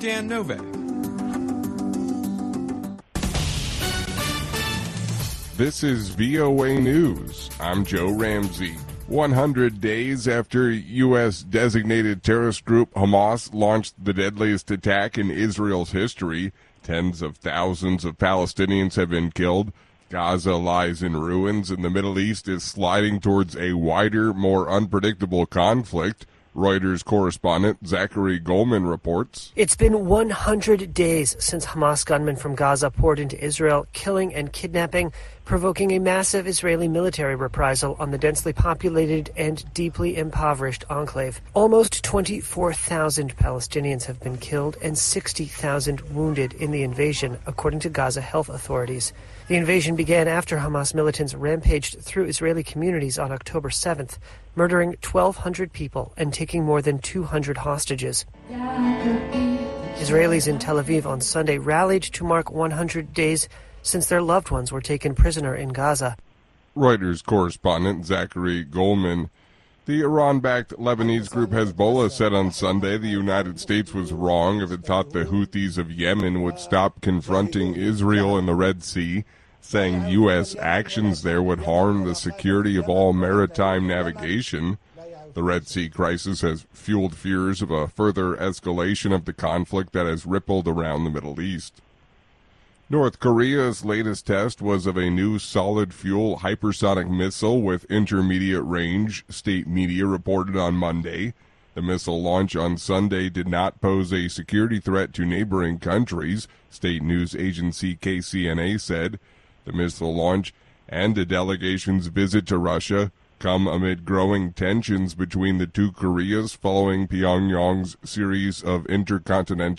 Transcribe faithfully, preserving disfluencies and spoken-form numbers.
Dan Novak. This is V O A News. I'm Joe Ramsey. one hundred days after U S designated terrorist group Hamas launched the deadliest attack in Israel's history, tens of thousands of Palestinians have been killed. Gaza lies in ruins, and the Middle East is sliding towards a wider, more unpredictable conflict. Reuters correspondent Zachary Goldman reports. It's been one hundred days since Hamas gunmen from Gaza poured into Israel, killing and kidnapping, provoking a massive Israeli military reprisal on the densely populated and deeply impoverished enclave. Almost twenty-four thousand Palestinians have been killed and sixty thousand wounded in the invasion, according to Gaza health authorities. The invasion began after Hamas militants rampaged through Israeli communities on October seventh, murdering twelve hundred people and taking more than two hundred hostages. Israelis in Tel Aviv on Sunday rallied to mark one hundred days since their loved ones were taken prisoner in Gaza. Reuters correspondent Zachary Goldman. The Iran-backed Lebanese group Hezbollah said on Sunday the United States was wrong if it thought the Houthis of Yemen would stop confronting Israel in the Red Sea, saying U S actions there would harm the security of all maritime navigation. The Red Sea crisis has fueled fears of a further escalation of the conflict that has rippled around the Middle East. North Korea's latest test was of a new solid-fuel hypersonic missile with intermediate range, state media reported on Monday. The missile launch on Sunday did not pose a security threat to neighboring countries, state news agency K C N A said. The missile launch and a delegation's visit to Russia come amid growing tensions between the two Koreas following Pyongyang's series of intercontinental